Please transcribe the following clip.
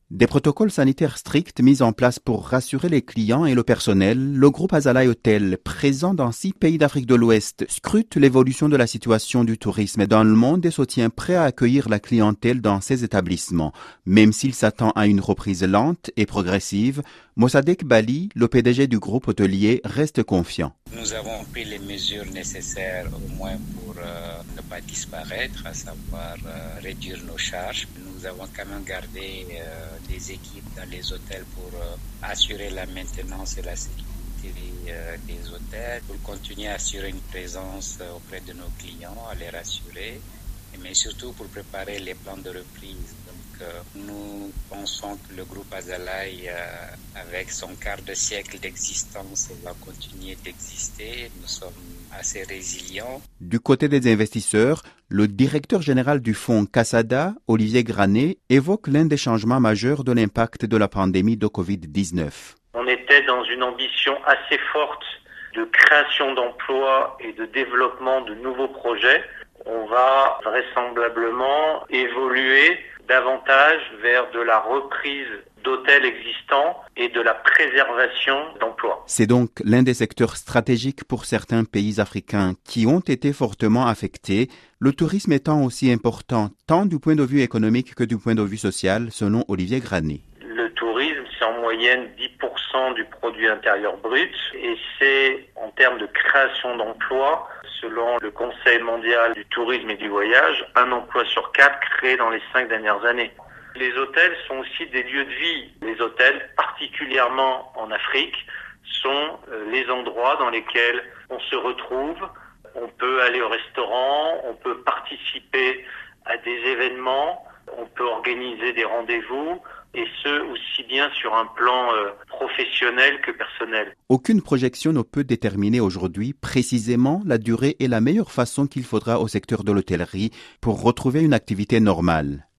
Des protocoles sanitaires stricts mis en place pour rassurer les clients et le personnel, le groupe Azalai Hotel, présent dans 6 pays d'Afrique de l'Ouest, scrute l'évolution de la situation du tourisme dans le monde et se tient prêt à accueillir la clientèle dans ses établissements. Même s'il s'attend à une reprise lente et progressive, Mossadegh Bali, le PDG du groupe hôtelier, reste confiant. Nous avons pris les mesures nécessaires au moins pour ne pas disparaître, à savoir réduire nos charges. Nous avons quand même gardé des équipes dans les hôtels pour assurer la maintenance et la sécurité des hôtels, pour continuer à assurer une présence auprès de nos clients, à les rassurer, mais surtout pour préparer les plans de reprise. Donc, nous pensons que le groupe Azalai, avec son quart de siècle d'existence, va continuer d'exister. Nous sommes assez résilients. Du côté des investisseurs, le directeur général du fonds Casada, Olivier Granet, évoque l'un des changements majeurs de l'impact de la pandémie de Covid-19. On était dans une ambition assez forte de création d'emplois et de développement de nouveaux projets. On va vraisemblablement évoluer davantage vers de la reprise d'hôtels existants et de la préservation d'emplois. C'est donc l'un des secteurs stratégiques pour certains pays africains qui ont été fortement affectés, le tourisme étant aussi important tant du point de vue économique que du point de vue social, selon Olivier Granet. Le tourisme, c'est en moyenne 10% du produit intérieur brut et c'est en termes de création d'emplois, selon le Conseil mondial du tourisme et du voyage, 1 emploi sur 4 créé dans les 5 dernières années. Les hôtels sont aussi des lieux de vie. Les hôtels, particulièrement en Afrique, sont les endroits dans lesquels on se retrouve. On peut aller au restaurant, on peut participer à des événements, on peut organiser des rendez-vous, et ce, aussi bien sur un plan professionnel que personnel. Aucune projection ne peut déterminer aujourd'hui précisément la durée et la meilleure façon qu'il faudra au secteur de l'hôtellerie pour retrouver une activité normale.